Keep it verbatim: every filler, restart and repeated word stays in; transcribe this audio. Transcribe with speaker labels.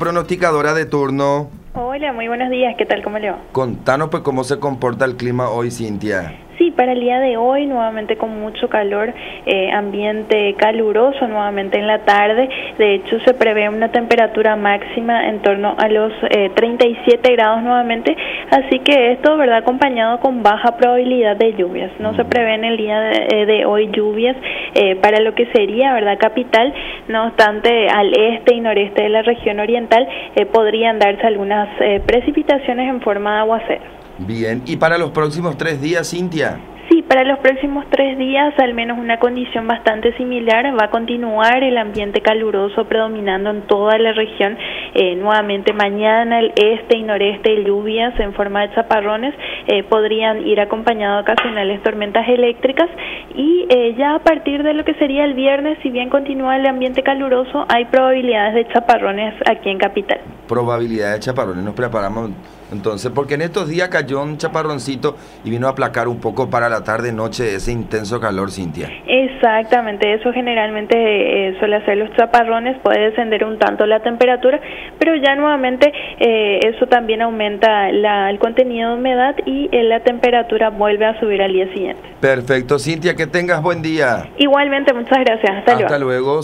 Speaker 1: Pronosticadora de turno.
Speaker 2: Hola, muy buenos días, ¿qué tal? ¿Cómo le va?
Speaker 1: Contanos pues cómo se comporta el clima hoy, Cintia.
Speaker 2: Sí, para el día de hoy, nuevamente con mucho calor, eh, ambiente caluroso nuevamente en la tarde. De hecho, se prevé una temperatura máxima en torno a los eh, treinta y siete grados nuevamente, así que esto, ¿verdad?, acompañado con baja probabilidad de lluvias. No se prevé en el día de, de hoy lluvias eh, para lo que sería, ¿verdad?, capital. No obstante, al este y noreste de la región oriental eh, podrían darse algunas eh, precipitaciones en forma de aguacero.
Speaker 1: Bien, ¿y para los próximos tres días, Cintia?
Speaker 2: Sí, para los próximos tres días, al menos una condición bastante similar. Va a continuar el ambiente caluroso predominando en toda la región. Eh, nuevamente mañana el este y noreste lluvias en forma de chaparrones, eh, podrían ir acompañados de ocasionales tormentas eléctricas, y eh, ya a partir de lo que sería el viernes, si bien continúa el ambiente caluroso, hay probabilidades de chaparrones aquí en Capital.
Speaker 1: Probabilidad de chaparrones, nos preparamos entonces, porque en estos días cayó un chaparroncito y vino a aplacar un poco para la tarde-noche ese intenso calor, Cintia.
Speaker 2: Exactamente, eso generalmente eh, suele hacer los chaparrones, puede descender un tanto la temperatura, pero ya nuevamente eh, eso también aumenta la, el contenido de humedad y eh, la temperatura vuelve a subir al día siguiente.
Speaker 1: Perfecto, Cintia, que tengas buen día.
Speaker 2: Igualmente, muchas gracias, hasta luego.
Speaker 1: Hasta luego.